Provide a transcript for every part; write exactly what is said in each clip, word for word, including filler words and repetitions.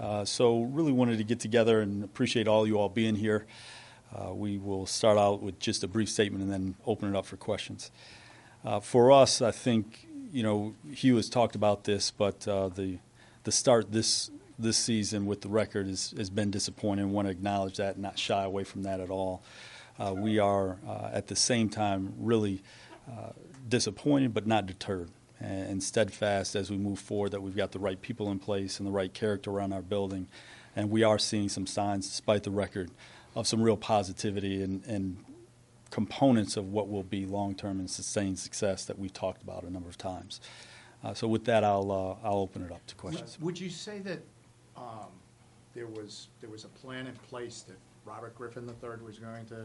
Uh, so really wanted to get together and appreciate all you all being here. Uh, we will start out with just a brief statement and then open it up for questions. Uh, for us, I think, you know, Hugh has talked about this, but uh, the the start this this season with the record is, has been disappointing. I want to acknowledge that and not shy away from that at all. Uh, we are, uh, at the same time, really uh, disappointed but not deterred and, and steadfast as we move forward that we've got the right people in place and the right character around our building. And we are seeing some signs, despite the record, of some real positivity and, and components of what will be long-term and sustained success that we've talked about a number of times. Uh, so with that, I'll uh, I'll open it up to questions. Would, would you say that um, there was there was a plan in place that Robert Griffin the third was going to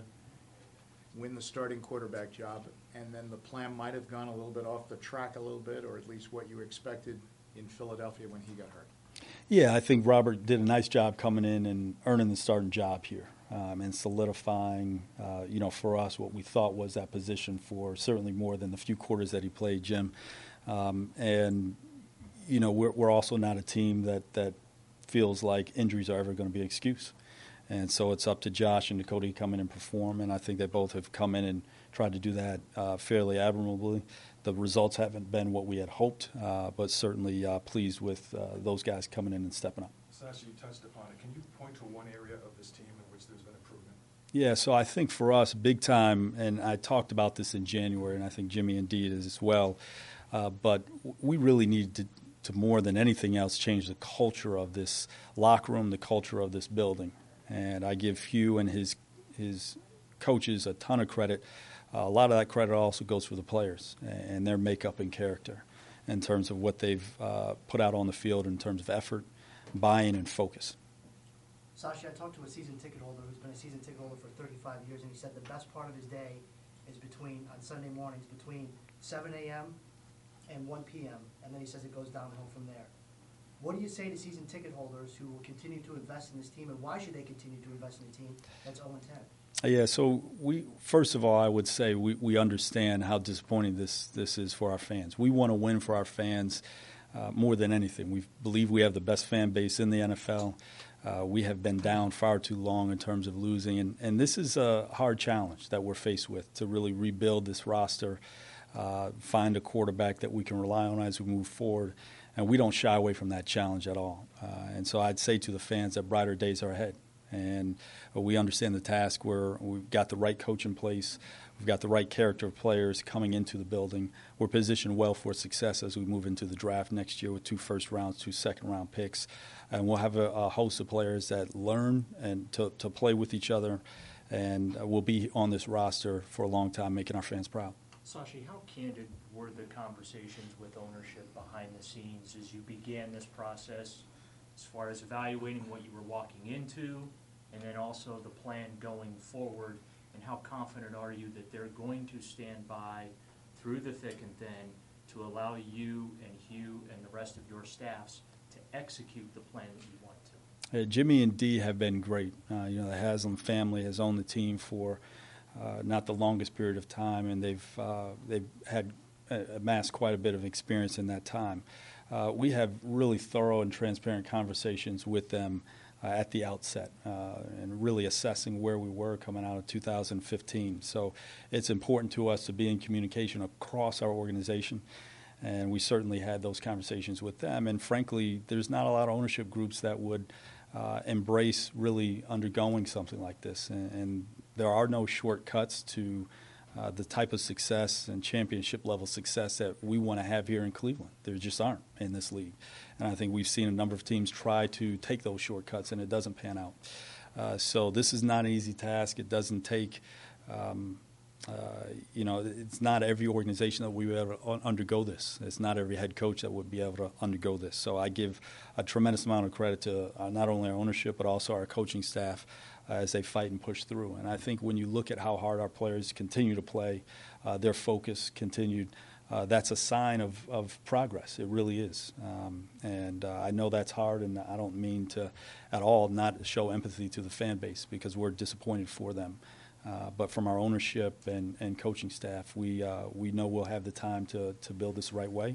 win the starting quarterback job, and then the plan might have gone a little bit off the track a little bit, or at least what you expected in Philadelphia when he got hurt? Yeah, I think Robert did a nice job coming in and earning the starting job here. Um, and solidifying, uh, you know, for us what we thought was that position for certainly more than the few quarters that he played, Jim. Um, and, you know, we're, we're also not a team that, that feels like injuries are ever going to be an excuse. And so it's up to Josh and Dakota to come in and perform, and I think they both have come in and tried to do that uh, fairly admirably. The results haven't been what we had hoped, uh, but certainly uh, pleased with uh, those guys coming in and stepping up. Sasha, you touched upon it. Can you point to one area of this team in which there's been improvement? Yeah, so I think for us, big time, and I talked about this in January, and I think Jimmy indeed is as well, uh, but we really need to, to, more than anything else, change the culture of this locker room, the culture of this building. And I give Hugh and his his coaches a ton of credit. Uh, a lot of that credit also goes for the players and their makeup and character in terms of what they've uh, put out on the field in terms of effort, buy-in, and focus. Sashi, I talked to a season ticket holder who's been a season ticket holder for thirty-five years, and he said the best part of his day is between, on Sunday mornings, between seven a.m. and one p.m., and then he says it goes downhill from there. What do you say to season ticket holders who will continue to invest in this team, and why should they continue to invest in a team that's oh and ten? Yeah, so we first of all, I would say we, we understand how disappointing this, this is for our fans. We want to win for our fans uh, more than anything. We believe we have the best fan base in the N F L. Uh, we have been down far too long in terms of losing, and, and this is a hard challenge that we're faced with to really rebuild this roster, uh, find a quarterback that we can rely on as we move forward. And we don't shy away from that challenge at all. Uh, and so I'd say to the fans that brighter days are ahead. And uh, we understand the task where we've got the right coach in place. We've got the right character of players coming into the building. We're positioned well for success as we move into the draft next year with two first rounds, two second round picks. And we'll have a, a host of players that learn and to, to play with each other. And uh, we'll be on this roster for a long time, making our fans proud. Sashi, how candid were the conversations with ownership behind the scenes as you began this process, as far as evaluating what you were walking into, and then also the plan going forward, and how confident are you that they're going to stand by through the thick and thin to allow you and Hugh and the rest of your staffs to execute the plan that you want to? Uh, Jimmy and Dee have been great. Uh, you know, the Haslam family has owned the team for Uh, not the longest period of time, and they've uh, they've had uh, amassed quite a bit of experience in that time. Uh, we have really thorough and transparent conversations with them uh, at the outset, uh, and really assessing where we were coming out of two thousand fifteen. So it's important to us to be in communication across our organization, and we certainly had those conversations with them. And frankly, there's not a lot of ownership groups that would uh, embrace really undergoing something like this, and, and there are no shortcuts to uh, the type of success and championship-level success that we want to have here in Cleveland. There just aren't in this league. And I think we've seen a number of teams try to take those shortcuts, and it doesn't pan out. Uh, so this is not an easy task. It doesn't take, um, uh, you know, it's not every organization that we would ever undergo this. It's not every head coach that would be able to undergo this. So I give a tremendous amount of credit to uh, not only our ownership but also our coaching staff Uh, as they fight and push through. And I think when you look at how hard our players continue to play, uh, their focus continued, uh, that's a sign of, of progress. It really is. Um, and uh, I know that's hard, and I don't mean to at all not show empathy to the fan base because we're disappointed for them. Uh, but from our ownership and, and coaching staff, we uh, we know we'll have the time to, to build this the right way.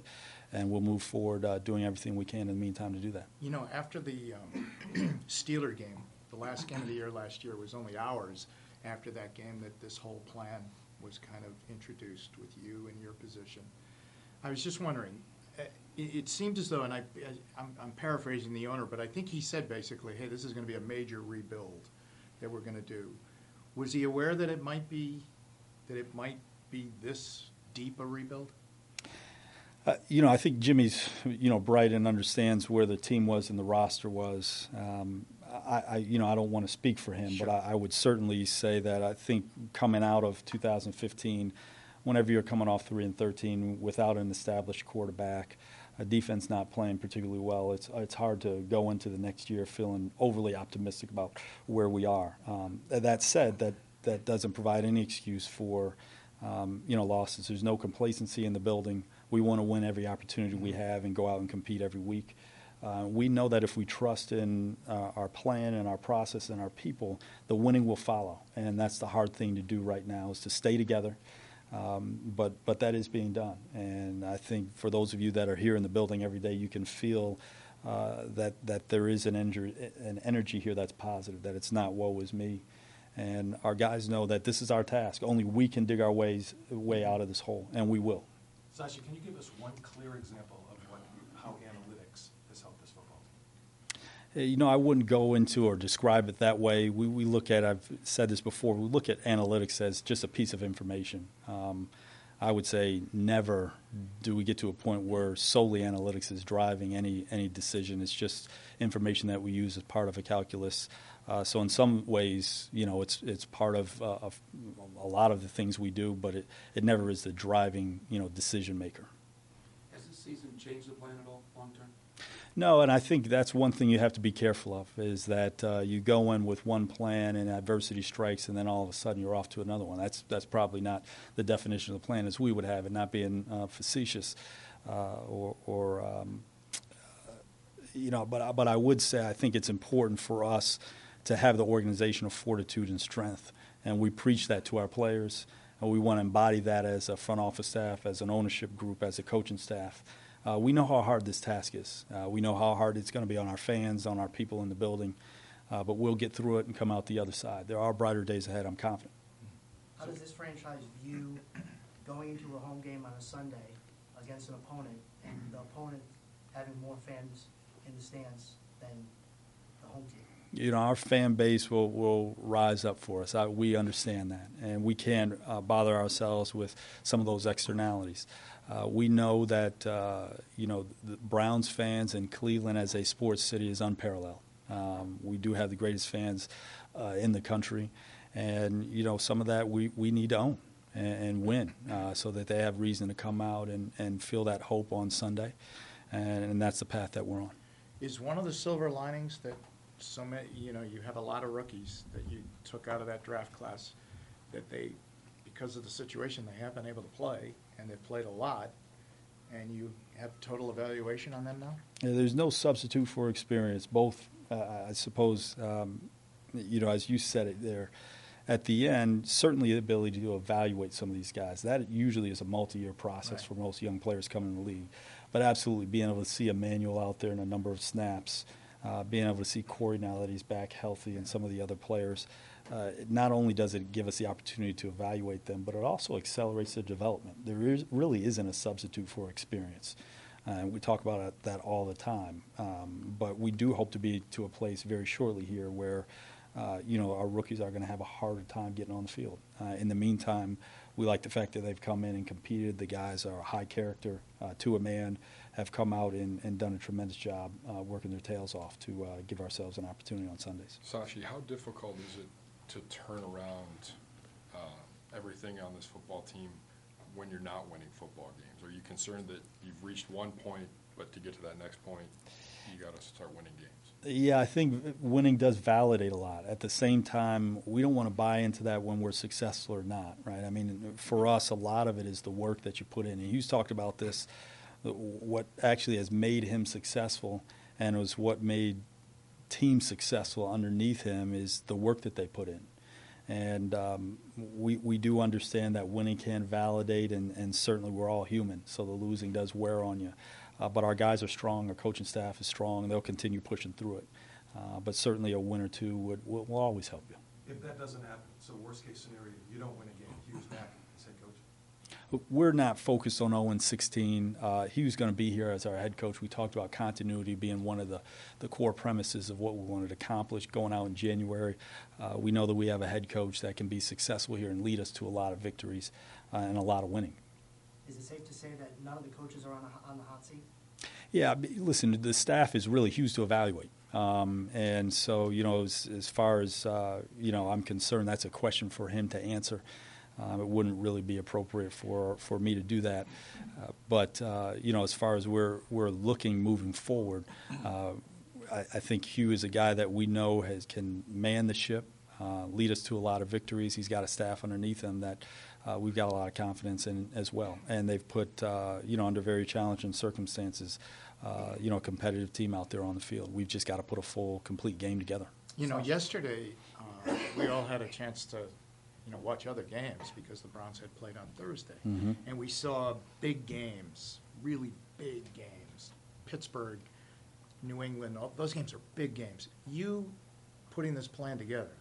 and we'll move forward uh, doing everything we can in the meantime to do that. You know, after the um, Steeler game, the last game of the year last year, was only hours after that game that this whole plan was kind of introduced with you in your position. I was just wondering, uh, it, it seemed as though, and I, I'm, I'm paraphrasing the owner, but I think he said basically, hey, this is going to be a major rebuild that we're going to do. Was he aware that it might be, that it might be this deep a rebuild? Uh, you know, I think Jimmy's, you know, bright and understands where the team was and the roster was. Um, I, I, you know, I don't want to speak for him, Sure. but I, I would certainly say that I think coming out of two thousand fifteen, whenever you're coming off three and thirteen without an established quarterback, a defense not playing particularly well, it's it's hard to go into the next year feeling overly optimistic about where we are. Um, that said, that that doesn't provide any excuse for, um, you know, losses. There's no complacency in the building. We want to win every opportunity we have and go out and compete every week. Uh, we know that if we trust in uh, our plan and our process and our people, the winning will follow. And that's the hard thing to do right now, is to stay together. Um, but but that is being done. And I think for those of you that are here in the building every day, you can feel uh, that, that there is an, energy, an energy here that's positive, that it's not woe is me. And our guys know that this is our task. Only we can dig our ways way out of this hole, and we will. Sasha, can you give us one clear example of what, how analytics has helped this football team? You know, I wouldn't go into or describe it that way. We, we look at, I've said this before, we look at analytics as just a piece of information. Um, I would say never do we get to a point where solely analytics is driving any, any decision. It's just information that we use as part of a calculus. Uh, so in some ways, you know, it's it's part of, uh, of a lot of the things we do, but it, it never is the driving, you know, decision maker. Has this season changed the plan at all, long term? No, and I think that's one thing you have to be careful of, is that uh, you go in with one plan and adversity strikes, and then all of a sudden you're off to another one. That's that's probably not the definition of the plan as we would have it, not being uh, facetious uh, or, or um, uh, you know. But but I would say I think it's important for us to have the organizational fortitude and strength, and we preach that to our players, and we want to embody that as a front office staff, as an ownership group, as a coaching staff. Uh, we know how hard this task is. Uh, we know how hard it's going to be on our fans, on our people in the building, uh, but we'll get through it and come out the other side. There are brighter days ahead, I'm confident. How does this franchise view going into a home game on a Sunday against an opponent, and the opponent having more fans in the stands than the home team? You know, our fan base will, will rise up for us. I, we understand that, and we can't uh, bother ourselves with some of those externalities. Uh, we know that, uh, you know, the Browns fans in Cleveland as a sports city is unparalleled. Um, we do have the greatest fans uh, in the country, and, you know, some of that we, we need to own and, and win uh, so that they have reason to come out and, and feel that hope on Sunday, and, and that's the path that we're on. Is one of the silver linings that so many, you know, you have a lot of rookies that you took out of that draft class, that they, because of the situation, they have been able to play, and they've played a lot, and you have total evaluation on them now? Yeah, there's no substitute for experience. Both, uh, I suppose, um, you know, as you said it there, at the end, certainly the ability to evaluate some of these guys. That usually is a multi-year process Right. for most young players coming in the league. But absolutely being able to see Emmanuel out there in a number of snaps, uh, being able to see Corey now that he's back healthy, and some of the other players, uh, not only does it give us the opportunity to evaluate them, but it also accelerates their development. There is, really isn't a substitute for experience. Uh, and we talk about it, that all the time. Um, but we do hope to be to a place very shortly here where, uh, you know, our rookies are going to have a harder time getting on the field. Uh, in the meantime, we like the fact that they've come in and competed. The guys are high character, uh, to a man, have come out and, and done a tremendous job uh, working their tails off to uh, give ourselves an opportunity on Sundays. Sashi, how difficult is it to turn around uh, everything on this football team when you're not winning football games? Are you concerned that you've reached one point, but to get to that next point, you got to start winning games? Yeah, I think winning does validate a lot. At the same time, we don't want to buy into that when we're successful or not, right? I mean, for us, a lot of it is the work that you put in. And Hughes talked about this, what actually has made him successful and was what made teams successful underneath him is the work that they put in. And um, we we do understand that winning can validate, and, and certainly we're all human, so the losing does wear on you. Uh, but our guys are strong. Our coaching staff is strong. They'll continue pushing through it. Uh, but certainly a win or two would, will, will always help you. If that doesn't happen, so worst case scenario, you don't win a game, Hugh's back as head coach. We're not focused on oh and sixteen. Uh, he was going to be here as our head coach. We talked about continuity being one of the, the core premises of what we wanted to accomplish going out in January. Uh, we know that we have a head coach that can be successful here and lead us to a lot of victories uh, and a lot of winning. Is it safe to say that none of the coaches are on, a, on the hot seat? Yeah, b- listen, the staff is really huge to evaluate. Um, and so, you know, as, as far as, uh, you know, I'm concerned, that's a question for him to answer. Um, it wouldn't really be appropriate for, for me to do that. Uh, but, uh, you know, as far as we're, we're looking moving forward, uh, I, I think Hugh is a guy that we know has, can man the ship, uh, lead us to a lot of victories. He's got a staff underneath him that uh, we've got a lot of confidence in as well. And they've put, uh, you know, under very challenging circumstances, uh, you know, a competitive team out there on the field. We've just got to put a full, complete game together. You know, yesterday, uh, we all had a chance to, you know, watch other games because the Browns had played on Thursday. Mhm. And we saw big games, really big games. Pittsburgh, New England, all, those games are big games. You putting this plan together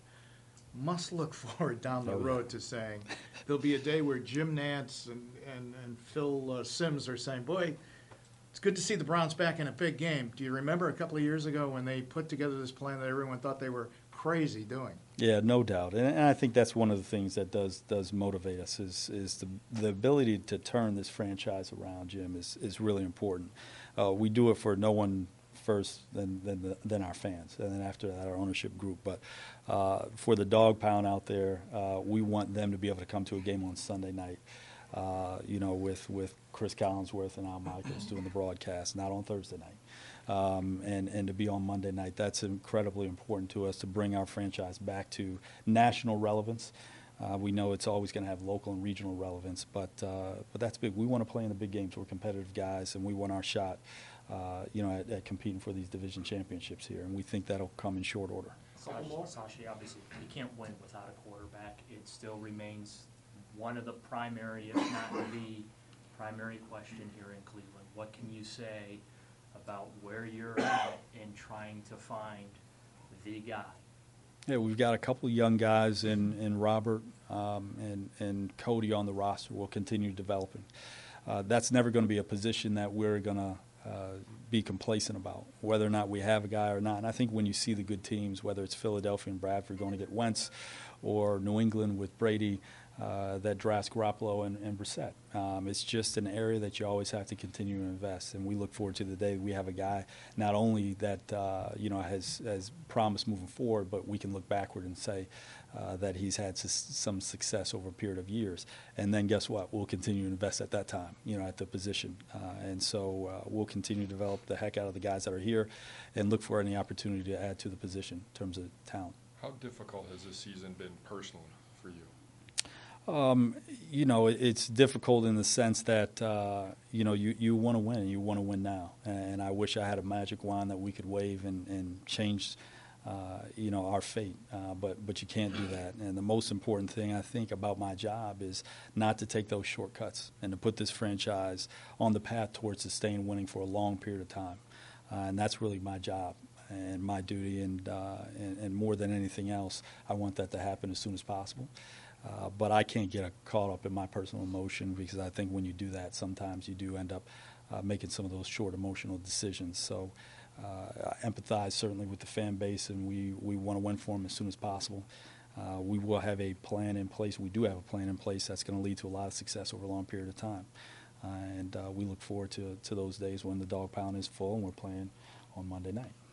must look forward down the Oh, yeah. road to saying, there'll be a day where Jim Nantz and, and, and Phil uh, Simms are saying, boy, it's good to see the Browns back in a big game. Do you remember a couple of years ago when they put together this plan that everyone thought they were crazy doing? Yeah, no doubt, and, and I think that's one of the things that does does motivate us is is the the ability to turn this franchise around. Jim is is really important. Uh, we do it for no one first than than, the, than our fans, and then after that our ownership group. But uh, for the dog pound out there, uh, we want them to be able to come to a game on Sunday night. Uh, you know, with, with Chris Collinsworth and Al Michaels doing the broadcast, not on Thursday night, um, and, and to be on Monday night. That's incredibly important to us to bring our franchise back to national relevance. Uh, we know it's always going to have local and regional relevance, but uh, but that's big. We want to play in the big games. We're competitive guys, and we want our shot, uh, you know, at, at competing for these division championships here, and we think that'll come in short order. Sashi, Sashi, obviously, you can't win without a quarterback. It still remains one of the primary, if not the primary question here in Cleveland. What can you say about where you're at in trying to find the guy? Yeah, we've got a couple of young guys in, in Robert um, and, and Cody on the roster. We'll continue developing. Uh, that's never going to be a position that we're going to uh, be complacent about, whether or not we have a guy or not. And I think when you see the good teams, whether it's Philadelphia and Bradford going to get Wentz or New England with Brady, Uh, that drafts Garoppolo and, and Brissett. Um, it's just an area that you always have to continue to invest, and we look forward to the day we have a guy not only that uh, you know has has promise moving forward, but we can look backward and say uh, that he's had s- some success over a period of years. And then guess what? We'll continue to invest at that time, you know, at the position, uh, and so uh, we'll continue to develop the heck out of the guys that are here, and look for any opportunity to add to the position in terms of talent. How difficult has this season been personally for you? Um, you know, it, it's difficult in the sense that, uh, you know, you, you want to win, and you want to win now. And I wish I had a magic wand that we could wave and, and change, uh, you know, our fate. Uh, but, but you can't do that. And the most important thing, I think, about my job is not to take those shortcuts and to put this franchise on the path towards sustained winning for a long period of time. Uh, and that's really my job and my duty. And, uh, and, and more than anything else, I want that to happen as soon as possible. Uh, but I can't get caught up in my personal emotion, because I think when you do that, sometimes you do end up uh, making some of those short emotional decisions. So uh, I empathize certainly with the fan base, and we, we want to win for them as soon as possible. Uh, we will have a plan in place. We do have a plan in place that's going to lead to a lot of success over a long period of time. Uh, and uh, we look forward to, to those days when the dog pound is full and we're playing on Monday night.